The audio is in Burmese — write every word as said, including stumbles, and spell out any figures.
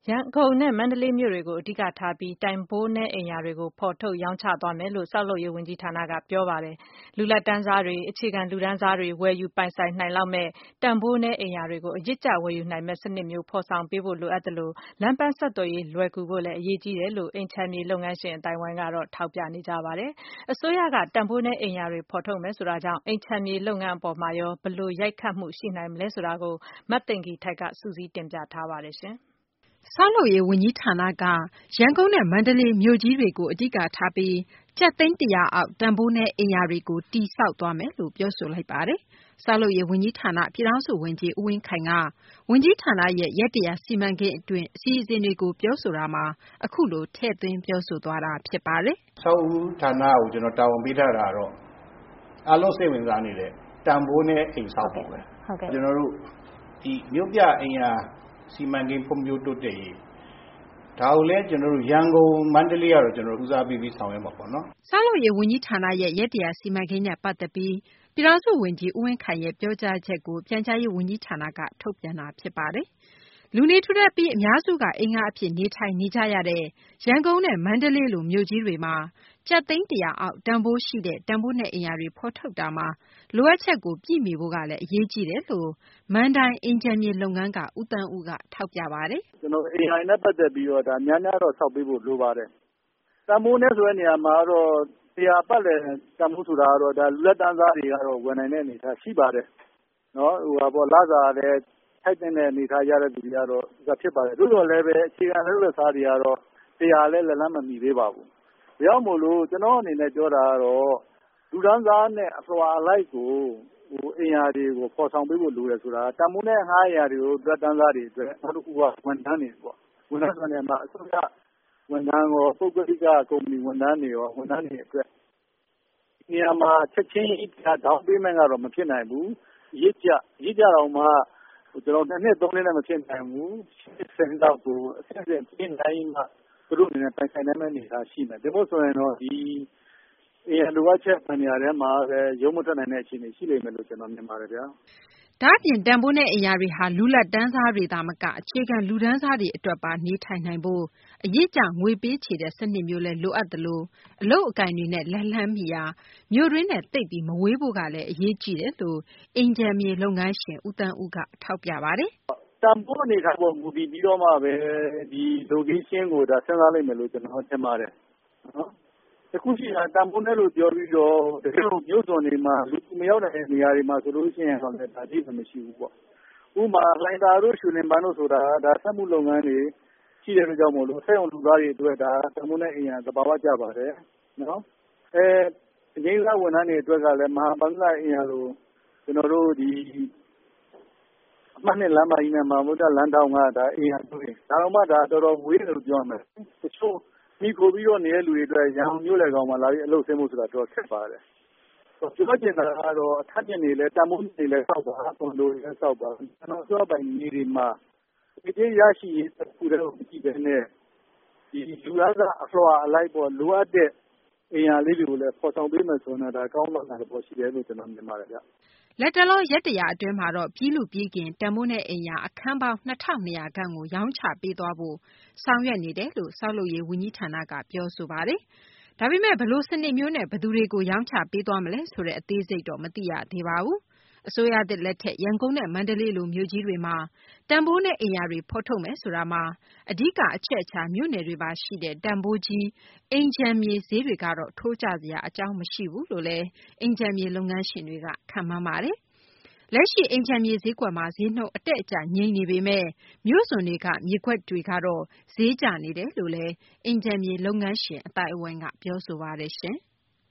ရန်ကုန်နဲ့မန္တလေးမြို့တွေကိုအဓိကထားပြီးတန်ဖိုးနည်းအိမ်ယာတွေကိုဖော်ထုတ်ရောင်းချသွားမယ်လို့ဆောက်လုပ်ရေးဝန်ကြီးဌာနကပြောပါတယ်။လူလတ်တန်းစားတွေအခြေခံလူတန်းစားတွေဝယ်ယူပိုင်ဆိုင်နိုင်လောက်မဲ့တန်ဖိုးနည်းအိမ်ယာတွေကိုအရစ်ကျဝယ်ယူနိုင်မဲ့စနစ်မျိုးဖော်ဆောင်ပေးဖို့လိုအပ်တယ်လို့လမ်းပန်းဆက်သွယ်ရေးလွယ်ကူဖို့လည်းအရေးကြီးတယ်လို့အိမ်ချမ်းမြေလုပ်ငန်းရှင်အတိုင်းဝိုင်းကတော့ထောက်ပြနေကြပါတယ်။အစိုးရကတန်ဖိုးနည်းအိမ်ယာတွေဖော်ထုတ်မယ်ဆိုတာကြောင့်အိမ်ချမ်းမြေလုပ်ငန်းအပေါ်မှာရောဘယ်လိုရိုက်ခတ်မှုရှိနိုင်မလဲဆိုတာကိုမသိင်္ဂီထိုက်ကစူးစီးတင်ပြထားပါတယ်။ဆောက်လုပ်ရေးဝန်ကြီးဌာနကရန်ကုန်နဲ့မန္တလေးမြို့ကြီးတွေကိုအဓိကထားပြီးကျပ်သိန်းတရာအောက်တန်ဖိုးနဲ့အိမ်ယာတွေကိုတည်ဆောက်သွားမယ်လို့ပြောဆိုလိုက်ပါတယ်။ဆောက်လုပ်ရေးဝန်ကြီးဌာနပြည်ထောင်စုဝန်ကြီးဦးဝင်းခိုင်ကဝန်ကြီးဌာနရဲ့ရက်တရာစီမံကိန်းအတွင်းအစီအစဉ်တွေကိုပြောဆိုတာမှာအခုလိုထည့်သွင်းပြောဆိုသွားတာဖြစ်ပါတယ်။ဆောက်ဦးဌာနကိုကျွန်တော်တာဝန်ပေးထားတာတော့အားလုံးစိတ်ဝင်စားနေတဲ့တန်ဖိုးနဲ့အိမ်ဆောက်ဖို့ပဲ။ဟုတ်ကဲ့ကျွန်တော်တို့ဒီမြို့ပြအိမ်ယာစီမံကိန်းဖွံ့ဖြိုးတိုးတက်ရေးဒါကိုလည်းကျွန်တော်တို့ရန်ကုန်မန္တလေးကတော့ကျွန်တော်ဦးစားပေးပြီးဆောင်ရွက်မှာပေါ့နော်။ဆောက်လုပ်ရေးဝန်ကြီးဌာနရဲ့ရက်တရာစီမံကိန်းနဲ့ပတ်သက်ပြီးပြည်ထောင်စုဝန်ကြီးဦးဝင်းခိုင်ရဲ့ပြောကြားချက်ကိုပြန်ကြားရေးဝန်ကြီးဌာနကထုတ်ပြန်တာဖြစ်ပါတယ်။လူနေထူထပ်ပြီးအများစုကအိမ်ငှားအဖြစ်နေထိုင်နေကြရတဲ့ရန်ကုန်နဲ့မန္တလေးလိုမြို့ကြီးတွေမှာကျပ်သိန်းတရာအောက်တန်ဖိုးရှိတဲ့တန်ဖိုးနဲ့အိမ်ယာတွေဖော်ထုတ်တာမှာလိုအပ်ချက်ကိုပြည့်မီဖို့ကလည်းအရေးကြီးတယ်လို့မန္တန်အင်ဂျင်မြေလုပ်ငန်းကဦးတန်းဦးကထောက်ပြပါတယ်။ကျွန်တော်အိမ်ယာနဲ့ပတ်သက်ပြီးတော့ဒါများများတော့ဆောက်ပေးဖို့လိုပါတယ်။တန်ဖိုးနဲ့ဆိုတဲ့နေရာမှာတော့တရားပတ်လည်းတန်ဖိုးဆိုတာကတော့ဒါလူလက်တန်းစားတွေကတော့ဝန်နိုင်တဲ့အနေအထားရှိပါတယ်။နော်ဟိုပါပေါ့လာစားလည်းထိုက်တဲ့အနေထားရတဲ့လူတွေကတော့ဒါဖြစ်ပါတယ်။တို့တော့လည်းပဲအခြေခံလူလက်စားတွေကတော့တရားလည်းလက်လန်းမမီသေးပါဘူး။ဒါကြောင့်မို့လို့ကျွန်တော်အနေနဲ့ပြောတာကတော့လူတန်းစားနဲ့အစွာအလိုက်ကိုဟိုအင်ယာတွေကိုပေါ်ဆောင်ပေးဖို့လိုတယ်ဆိုတာတန်ဖိုးနဲ့ငှားအင်ယာတွေကိုလူတန်းစားတွေအတွက်နောက်တစ်ခုကဝန်ထမ်းတွေပေါ့။ဝန်ထမ်းဆိုတဲ့မှာအစိုးရဝန်ထမ်းရောပုဂ္ဂလိကကုမ္ပဏီဝန်ထမ်းတွေရောဝန်ထမ်းတွေအတွက်ဒီနေရာမှာချက်ချင်းဒေါင်းပေးမယ်ကတော့မဖြစ်နိုင်ဘူး။ရစ်ကြရစ်ကြတော့မှကျွန်တော်နှစ်နှစ်သုံးနှစ်နဲ့မဖြစ်နိုင်ဘူး။ဆယ်တော့ကိုအဆက်ဆက်ပြင်နိုင်မှသူတို့အနေနဲ့ပိုင်ဆိုင်နိုင်မယ့်အနေအထားရှိမယ်။ဒါမို့ဆိုရင်တော့ဒီအင်းလိုအပ်ချက်ပန်ရတဲ့မှာပဲရုံးမထွက်နိုင်တဲ့အခြေအနေရှိလိမ့်မယ်လို့ကျွန်တော်မြင်ပါတယ်ဗျာ။ဒါ့အပြင်တန်ဖိုးနဲ့အိမ်ယာတွေဟာလူလက်တန်းစားတွေသာမကအခြေခံလူတန်းစားတွေအတွက်ပါနေထိုင်နိုင်ဖို့အရေးကြငွေပေးချေတဲ့စနစ်မျိုးလဲလိုအပ်တယ်လို့အလုပ်အကင်တွေနဲ့လက်လန်းမီယာမြို့ရင်းနဲ့တိတ်ပြီးမဝေးဖို့ကလည်းအရေးကြီးတယ်လို့အင်ဂျင်မြေလုပ်ငန်းရှင်ဦးတန်းဦးကထောက်ပြပါတယ်။တန်ဖိုးအနေထားပေါ်မူတည်ပြီးတော့မှပဲဒီ location ကိုဒါစဉ်းစားလိုက်မယ်လို့ကျွန်တော်ထင်ပါတယ်နော်တခုရှိတာတန်ဖိုးနဲ့လို့ပြောပြီးတော့တကယ်လို့မြို့စုံတွေမှာလူမရောက်တဲ့နေရာတွေမှာဆိုလို့ရှိရင်တော့ဒါကြည့်မှမရှိဘူးပေါ့ဥပမာလိုင်တာတို့ရှူလင်ပန်းတို့ဆိုတာဒါဆက်မှုလုပ်ငန်းတွေရှိတဲ့အတွက်ကြောင့်မို့လို့ဆက်အောင်လူသားတွေအတွက်ဒါတန်ဖိုးနဲ့အင်အားသဘာဝကျပါတယ်နော်အဲအငိမ့်စားဝန်ထမ်းတွေအတွက်ကလည်းမဟာပန္နအင်အားလို့ကျွန်တော်တို့ဒီအမှတ်နဲ့လမ်းမကြီးနဲ့မဟာဗုဒ္ဓလမ်းတောင်ကဒါအင်အားတွေဒါတော့မှဒါတော်တော်ဝေးတယ်လို့ပြောရမယ်တချို့မိခိုပြီးတော့နေတဲ့လူတွေအတွက်ရန်ကုန်မြို့လေကောင်မှာလာပြီးအလုပ်ဆင်းဖို့ဆိုတာတော့ခက်ပါတယ်။ပြောချင်တာကတော့အထက်ပြင်တွေလည်းတန်ဖိုးတွေလည်းစောက်ပါကွန်ဒိုတွေလည်းစောက်ပါကျွန်တော်ပြောပိုင်နေတွေမှာဒီကျေးရရှိရေးတစ်ခုတည်းကိုကြည့်တဲ့နဲ့ဒီလူသားကအစွာအလိုက်ပေါ်လိုအပ်တဲ့အင်အားလေးတွေကိုလည်းပေါ်ဆောင်ပေးမယ်ဆိုရင်ဒါကောင်းလာတဲ့ပေါ်ရှိတယ်လို့ကျွန်တော်မြင်ပါတယ်ဗျ။လက်တလောရက်တရာအတွင်းမှာတော့ပြည်လူပြည်ကင်တန်မိုးနဲ့အိမ်ယာအခန်းပေါင်းနှစ်ထောင်နှစ်ရာခန့်ကိုရောင်းချပေးသွားဖို့ဆောင်ရွက်နေတယ်လို့ဆောက်လုပ်ရေးဝန်ကြီးဌာနကပြောဆိုပါတယ်။ဒါပေမဲ့ဘယ်လိုစနစ်မျိုးနဲ့ဘယ်သူတွေကိုရောင်းချပေးသွားမလဲဆိုတဲ့အသေးစိတ်တော့မသိရသေးပါဘူး။အစိုးရသစ်လက်ထက်ရန်ကုန်နဲ့မန္တလေးလိုမြို့ကြီးတွေမှာတန်ဖိုးနဲ့အိမ်ယာတွေဖော်ထုတ်မယ်ဆိုတာမှာအဓိကအချက်အချာမြို့နယ်တွေပါရှိတဲ့တန်ဖိုးကြီးအင်ဂျင်မြေဈေးတွေကတော့ထိုးကျစရာအကြောင်းမရှိဘူးလို့လည်းအင်ဂျင်မြေလုပ်ငန်းရှင်တွေကခန့်မှန်းပါတယ်။လက်ရှိအင်ဂျင်မြေဈေးကွက်မှာဈေးနှုန်းအတက်အကျငြိမ်နေပေမဲ့မြို့စွန်တွေကမြေကွက်တွေကတော့ဈေးကျနေတယ်လို့လည်းအင်ဂျင်မြေလုပ်ငန်းရှင်အတိုင်းအဝိုင်းကပြောဆိုပါတယ်ရှင်။